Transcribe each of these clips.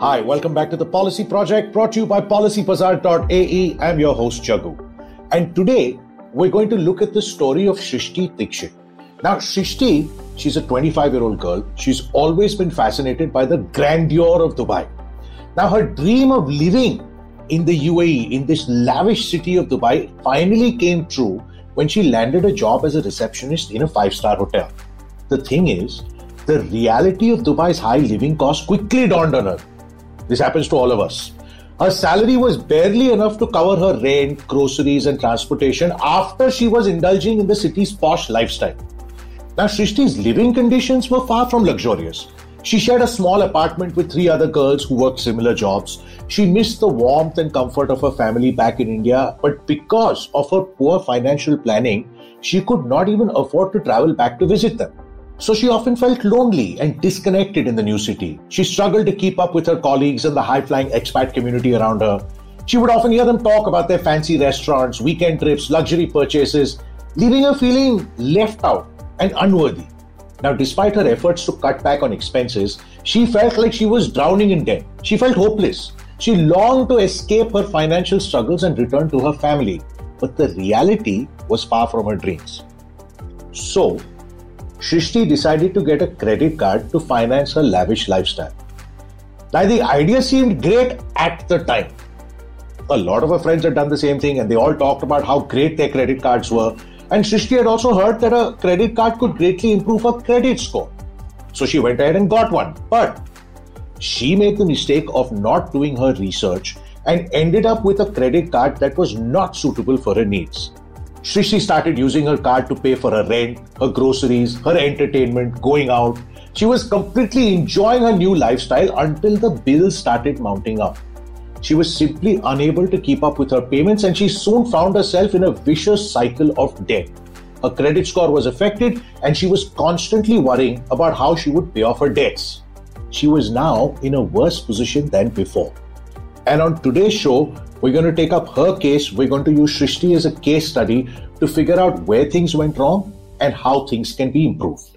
Hi, welcome back to the Policy Project brought to you by PolicyBazaar.ae. I'm your host, Jagu. And today, we're going to look at the story of Shrishti Dixit. Now, Shrishti, she's a 25-year-old girl. She's always been fascinated by the grandeur of Dubai. Now, her dream of living in the UAE, in this lavish city of Dubai, finally came true when she landed a job as a receptionist in a 5-star hotel. The thing is, the reality of Dubai's high living costs quickly dawned on her. This happens to all of us. Her salary was barely enough to cover her rent, groceries, and transportation after she was indulging in the city's posh lifestyle. Now, Shrishti's living conditions were far from luxurious. She shared a small apartment with 3 other girls who worked similar jobs. She missed the warmth and comfort of her family back in India, but because of her poor financial planning, she could not even afford to travel back to visit them. So she often felt lonely and disconnected in the new city. She struggled to keep up with her colleagues and the high-flying expat community around her. She would often hear them talk about their fancy restaurants, weekend trips, luxury purchases, leaving her feeling left out and unworthy. Now, despite her efforts to cut back on expenses, she felt like she was drowning in debt. She felt hopeless. She longed to escape her financial struggles and return to her family. But the reality was far from her dreams. So, Shrishti decided to get a credit card to finance her lavish lifestyle. Now, the idea seemed great at the time. A lot of her friends had done the same thing and they all talked about how great their credit cards were. And Shrishti had also heard that a credit card could greatly improve her credit score. So she went ahead and got one. But she made the mistake of not doing her research and ended up with a credit card that was not suitable for her needs. Shrishti started using her card to pay for her rent, her groceries, her entertainment, going out. She was completely enjoying her new lifestyle until the bills started mounting up. She was simply unable to keep up with her payments and she soon found herself in a vicious cycle of debt. Her credit score was affected and she was constantly worrying about how she would pay off her debts. She was now in a worse position than before. And on today's show, we're going to take up her case. We're going to use Shrishti as a case study to figure out where things went wrong and how things can be improved.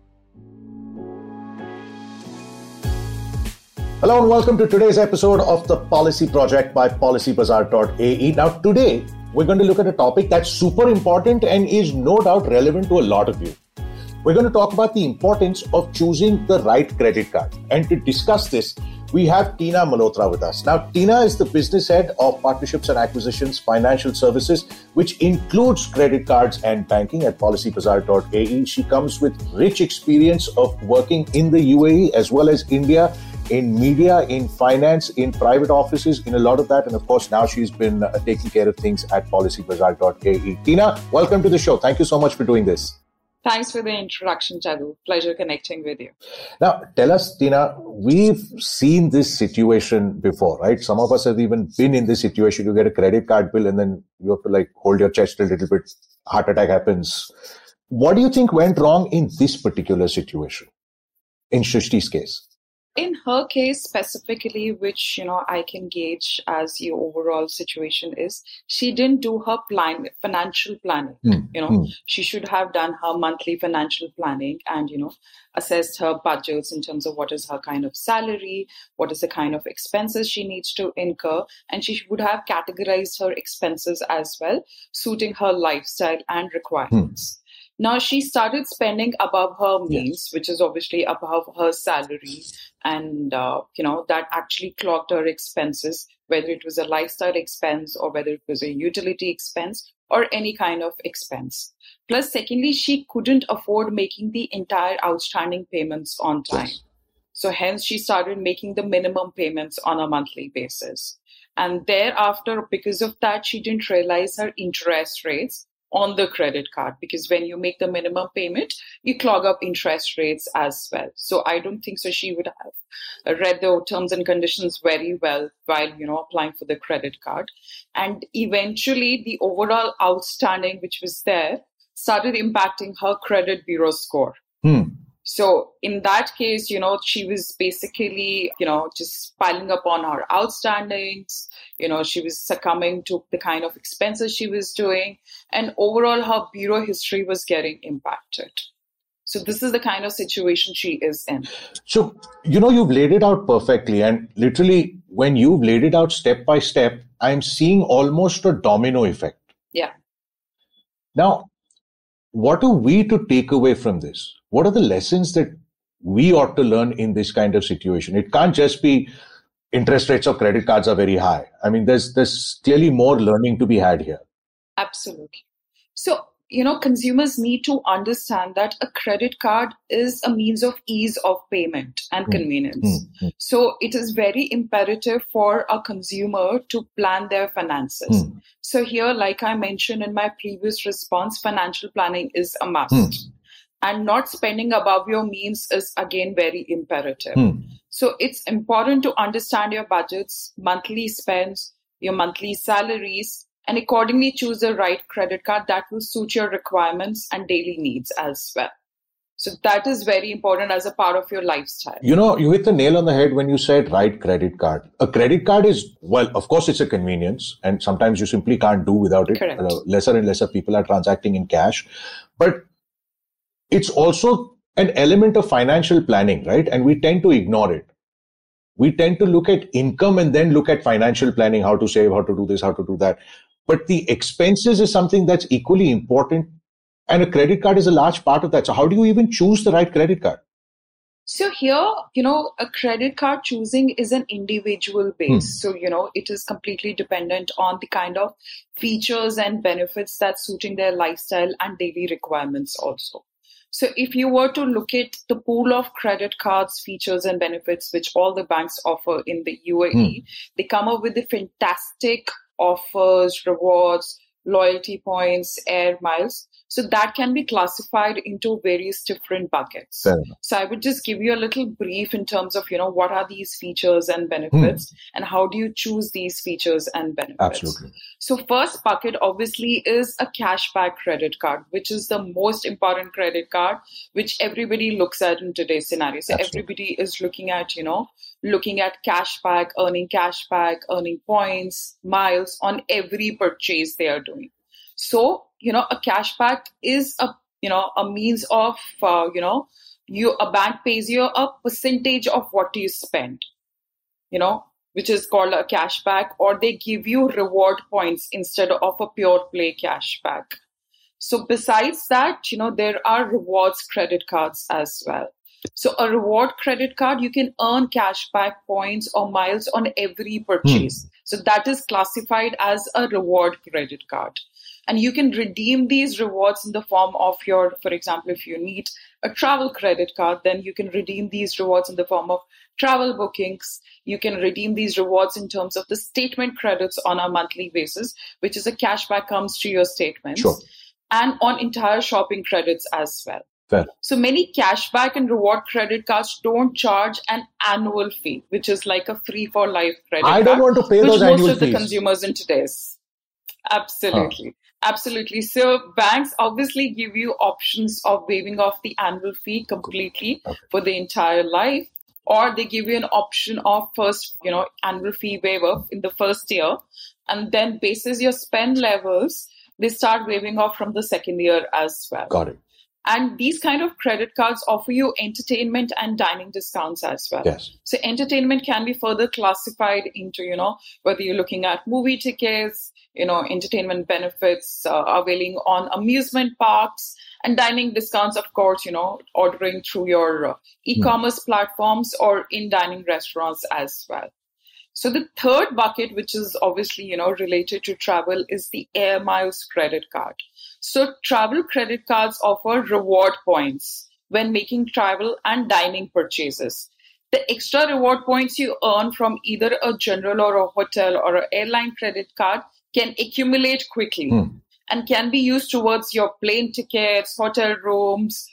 Hello and welcome to today's episode of the Policy Project by PolicyBazaar.ae. Now today, we're going to look at a topic that's super important and is no doubt relevant to a lot of you. We're going to talk about the importance of choosing the right credit card. And to discuss this, we have Tina Malhotra with us. Now, Tina is the business head of Partnerships and Acquisitions Financial Services, which includes credit cards and banking at PolicyBazaar.ae. She comes with rich experience of working in the UAE as well as India, in media, in finance, in private offices, in a lot of that. And of course, now she's been taking care of things at PolicyBazaar.ae. Tina, welcome to the show. Thank you so much for doing this. Thanks for the introduction, Jagu. Pleasure connecting with you. Now, tell us, Tina, we've seen this situation before, right? Some of us have even been in this situation. You get a credit card bill and then you have to hold your chest a little bit. Heart attack happens. What do you think went wrong in this particular situation, in Shrishti's case? In her case specifically, which, I can gauge as the overall situation is, she didn't do her financial planning. She should have done her monthly financial planning and, assessed her budgets in terms of what is her kind of salary, what is the kind of expenses she needs to incur. And she would have categorized her expenses as well, suiting her lifestyle and requirements. Now, she started spending above her means, which is obviously above her salary. And, that actually clogged her expenses, whether it was a lifestyle expense or whether it was a utility expense or any kind of expense. Plus, secondly, she couldn't afford making the entire outstanding payments on time. So hence, she started making the minimum payments on a monthly basis. And thereafter, because of that, she didn't realize her interest rates on the credit card, because when you make the minimum payment, you clog up interest rates as well. So I don't think so she would have read the terms and conditions very well while, applying for the credit card. And eventually the overall outstanding, which was there, started impacting her credit bureau score. So in that case, she was basically, just piling up on her outstandings. She was succumbing to the kind of expenses she was doing. And overall, her bureau history was getting impacted. So this is the kind of situation she is in. So, you've laid it out perfectly. And literally, when you've laid it out step by step, I'm seeing almost a domino effect. Yeah. Now, what are we to take away from this? What are the lessons that we ought to learn in this kind of situation? It can't just be interest rates of credit cards are very high. I mean, there's clearly more learning to be had here. Absolutely. So, consumers need to understand that a credit card is a means of ease of payment and convenience. So it is very imperative for a consumer to plan their finances. So here, like I mentioned in my previous response, financial planning is a must. And not spending above your means is again very imperative. So it's important to understand your budgets, monthly spends, your monthly salaries, and accordingly choose the right credit card that will suit your requirements and daily needs as well. So that is very important as a part of your lifestyle. You hit the nail on the head when you said right credit card. A credit card is, well, of course, it's a convenience, and sometimes you simply can't do without it. Correct. Lesser and lesser people are transacting in cash. But it's also an element of financial planning, right? And we tend to ignore it. We tend to look at income and then look at financial planning, how to save, how to do this, how to do that. But the expenses is something that's equally important. And a credit card is a large part of that. So how do you even choose the right credit card? So here, a credit card choosing is an individual base. So, it is completely dependent on the kind of features and benefits that's suiting their lifestyle and daily requirements also. So if you were to look at the pool of credit cards, features and benefits, which all the banks offer in the UAE, they come up with the fantastic offers, rewards, loyalty points, air miles. So that can be classified into various different buckets. So I would just give you a little brief in terms of, what are these features and benefits and how do you choose these features and benefits? Absolutely. So first bucket obviously is a cashback credit card, which is the most important credit card, which everybody looks at in today's scenario. So everybody is looking at, cashback, earning points, miles on every purchase they are doing. So, a cashback is a means of, a bank pays you a percentage of what you spend, which is called a cashback, or they give you reward points instead of a pure play cashback. So besides that, there are rewards credit cards as well. So a reward credit card, you can earn cashback points or miles on every purchase. So that is classified as a reward credit card. And you can redeem these rewards in the form of for example, if you need a travel credit card, then you can redeem these rewards in the form of travel bookings. You can redeem these rewards in terms of the statement credits on a monthly basis, which is a cashback comes to your statements. Sure. And on entire shopping credits as well. Fair. So many cashback and reward credit cards don't charge an annual fee, which is like a free for life credit card. I don't want to pay those annual fees. Most of the consumers in today's. Absolutely. Absolutely. So banks obviously give you options of waiving off the annual fee completely for the entire life, or they give you an option of first, annual fee waiver in the first year, and then basis your spend levels, they start waiving off from the second year as well. Got it. And these kind of credit cards offer you entertainment and dining discounts as well. Yes. So entertainment can be further classified into, whether you're looking at movie tickets, entertainment benefits, availing on amusement parks, and dining discounts, of course, ordering through your e-commerce platforms or in dining restaurants as well. So the third bucket, which is obviously, related to travel, is the Air Miles credit card. So travel credit cards offer reward points when making travel and dining purchases. The extra reward points you earn from either a general or a hotel or an airline credit card can accumulate quickly and can be used towards your plane tickets, hotel rooms,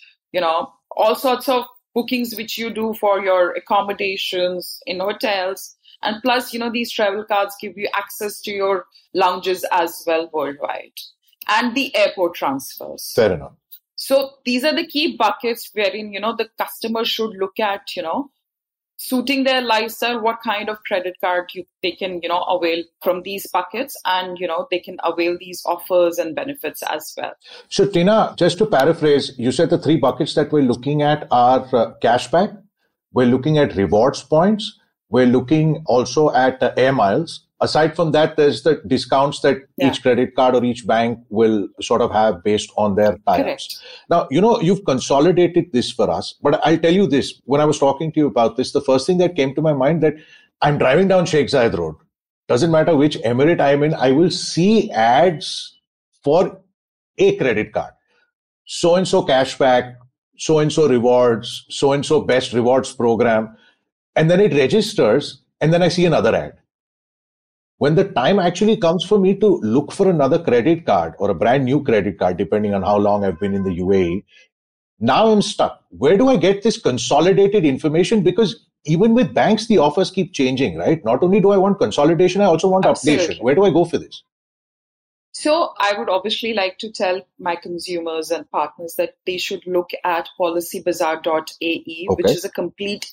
all sorts of bookings which you do for your accommodations in hotels. And plus, these travel cards give you access to your lounges as well worldwide. And the airport transfers. Fair enough. So these are the key buckets wherein, the customer should look at, suiting their lifestyle, what kind of credit card they can, avail from these buckets, and, they can avail these offers and benefits as well. So Tina, just to paraphrase, you said the 3 buckets that we're looking at are cashback, we're looking at rewards points, we're looking also at air miles. Aside from that, there's the discounts that each credit card or each bank will sort of have based on their tie-ups. Now, you've consolidated this for us, but I'll tell you this. When I was talking to you about this, the first thing that came to my mind that I'm driving down Sheikh Zayed Road. Doesn't matter which emirate I'm in, I will see ads for a credit card. So-and-so cashback, so-and-so rewards, so-and-so best rewards program. And then it registers, and then I see another ad. When the time actually comes for me to look for another credit card or a brand new credit card, depending on how long I've been in the UAE, now I'm stuck. Where do I get this consolidated information? Because even with banks, the offers keep changing, right? Not only do I want consolidation, I also want updation. Where do I go for this? So I would obviously like to tell my consumers and partners that they should look at policybazaar.ae, which is a complete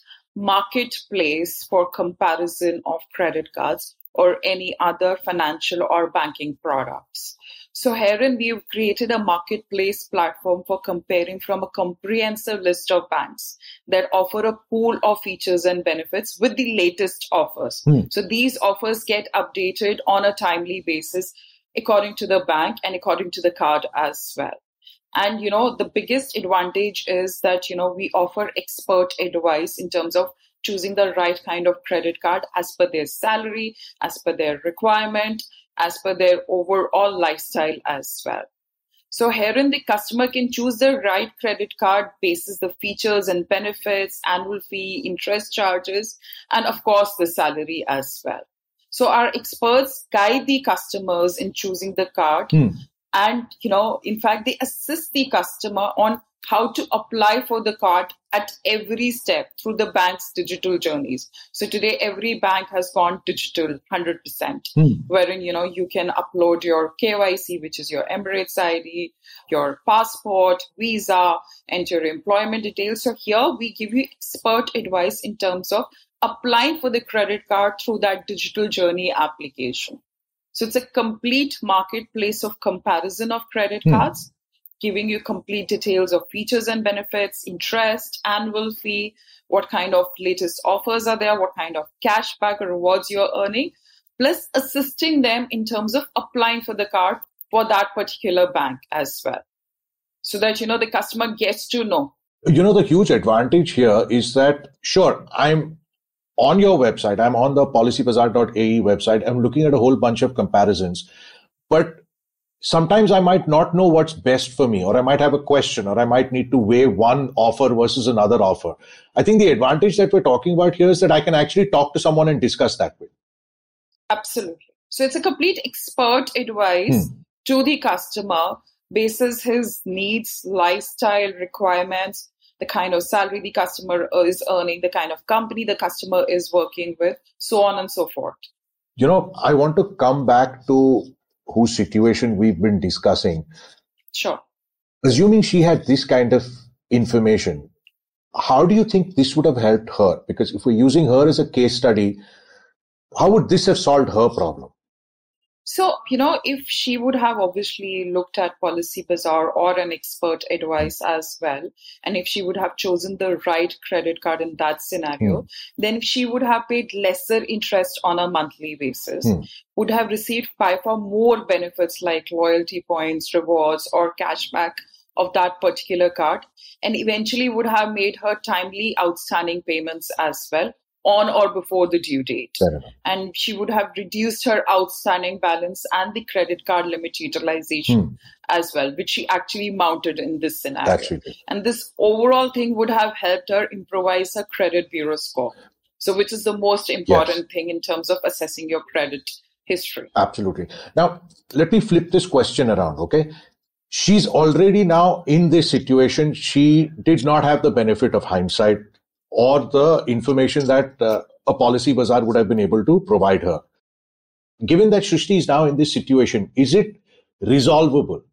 marketplace for comparison of credit cards or any other financial or banking products. So herein we've created a marketplace platform for comparing from a comprehensive list of banks that offer a pool of features and benefits with the latest offers. So these offers get updated on a timely basis according to the bank and according to the card as well. And, the biggest advantage is that, we offer expert advice in terms of choosing the right kind of credit card as per their salary, as per their requirement, as per their overall lifestyle as well. So herein the customer can choose the right credit card basis the features and benefits, annual fee, interest charges, and of course the salary as well. So our experts guide the customers in choosing the card. And, in fact, they assist the customer on how to apply for the card at every step through the bank's digital journeys. So today, every bank has gone digital 100%, wherein, you can upload your KYC, which is your Emirates ID, your passport, visa, and your employment details. So here we give you expert advice in terms of applying for the credit card through that digital journey application. So it's a complete marketplace of comparison of credit cards, giving you complete details of features and benefits, interest, annual fee, what kind of latest offers are there, what kind of cashback or rewards you're earning, plus assisting them in terms of applying for the card for that particular bank as well. So that, the customer gets to know. The huge advantage here is that, sure, I'm on your website, I'm on the policybazaar.ae website, I'm looking at a whole bunch of comparisons, but sometimes I might not know what's best for me, or I might have a question, or I might need to weigh one offer versus another offer. I think the advantage that we're talking about here is that I can actually talk to someone and discuss that with. Absolutely. So it's a complete expert advice to the customer basis his needs, lifestyle requirements, the kind of salary the customer is earning, the kind of company the customer is working with, so on and so forth. I want to come back to whose situation we've been discussing. Sure. Assuming she had this kind of information, how do you think this would have helped her? Because if we're using her as a case study, how would this have solved her problem? So, if she would have obviously looked at Policy Bazaar or an expert advice as well, and if she would have chosen the right credit card in that scenario, then she would have paid lesser interest on a monthly basis, would have received by far more benefits like loyalty points, rewards, or cashback of that particular card, and eventually would have made her timely outstanding payments as well, on or before the due date. And she would have reduced her outstanding balance and the credit card limit utilization as well, which she actually mounted in this scenario. And this overall thing would have helped her improvise her credit bureau score. So which is the most important thing in terms of assessing your credit history. Absolutely. Now, let me flip this question around, okay? She's already now in this situation. She did not have the benefit of hindsight or the information that a Policy Bazaar would have been able to provide her. Given that Shrishti is now in this situation, is it resolvable?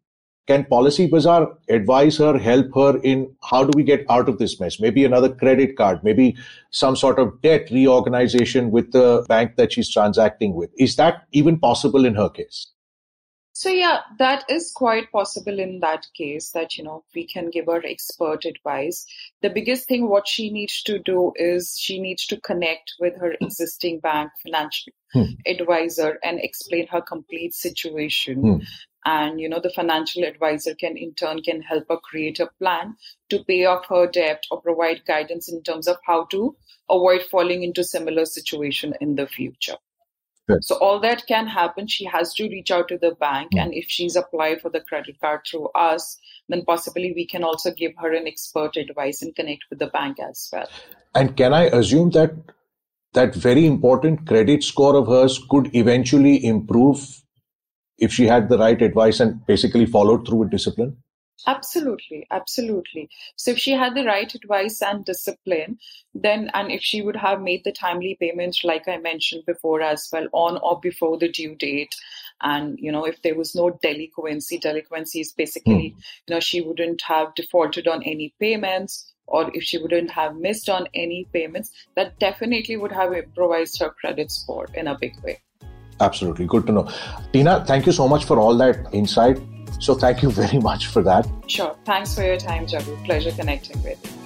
can Policy Bazaar advise her, help her in how do we get out of this mess? Maybe another credit card, maybe some sort of debt reorganization with the bank that she's transacting with. Is that even possible in her case? So yeah, that is quite possible in that case that, we can give her expert advice. The biggest thing what she needs to do is she needs to connect with her existing bank financial advisor and explain her complete situation. And, the financial advisor can help her create a plan to pay off her debt or provide guidance in terms of how to avoid falling into similar situation in the future. Good. So all that can happen. She has to reach out to the bank. And if she's applied for the credit card through us, then possibly we can also give her an expert advice and connect with the bank as well. And can I assume that that very important credit score of hers could eventually improve if she had the right advice and basically followed through with discipline? Absolutely. So if she had the right advice and discipline, then, and if she would have made the timely payments, like I mentioned before as well, on or before the due date, and, if there was no delinquency is basically, she wouldn't have defaulted on any payments, or if she wouldn't have missed on any payments, that definitely would have improvised her credit score in a big way. Absolutely. Good to know. Tina, thank you so much for all that insight. So thank you very much for that. Sure. Thanks for your time, Jagu. Pleasure connecting with you.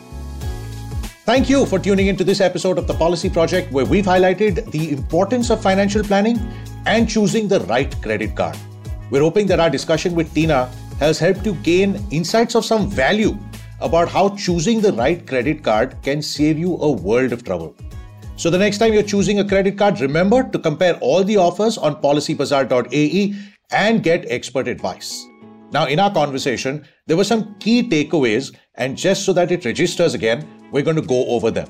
Thank you for tuning into this episode of The Policy Project, where we've highlighted the importance of financial planning and choosing the right credit card. We're hoping that our discussion with Tina has helped you gain insights of some value about how choosing the right credit card can save you a world of trouble. So the next time you're choosing a credit card, remember to compare all the offers on policybazaar.ae and get expert advice. Now, in our conversation, there were some key takeaways, and just so that it registers again, we're going to go over them.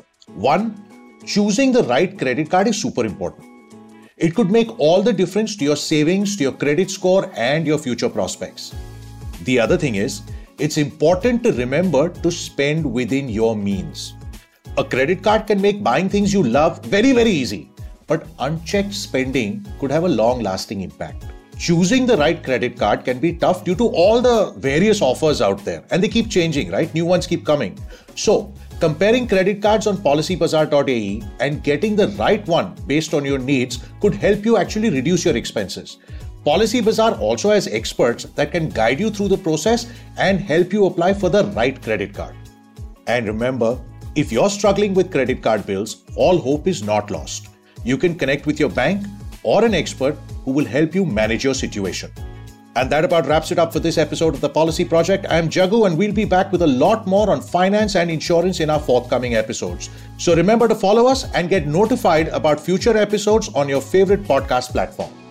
1, choosing the right credit card is super important. It could make all the difference to your savings, to your credit score, and your future prospects. The other thing is, it's important to remember to spend within your means. A credit card can make buying things you love very, very easy, but unchecked spending could have a long-lasting impact. Choosing the right credit card can be tough due to all the various offers out there, and they keep changing, right? New ones keep coming. So, comparing credit cards on policybazaar.ae and getting the right one based on your needs could help you actually reduce your expenses. Policy Bazaar also has experts that can guide you through the process and help you apply for the right credit card. And remember, if you're struggling with credit card bills, all hope is not lost. You can connect with your bank or an expert who will help you manage your situation. And that about wraps it up for this episode of The Policy Project. I'm Jagu, and we'll be back with a lot more on finance and insurance in our forthcoming episodes. So remember to follow us and get notified about future episodes on your favorite podcast platform.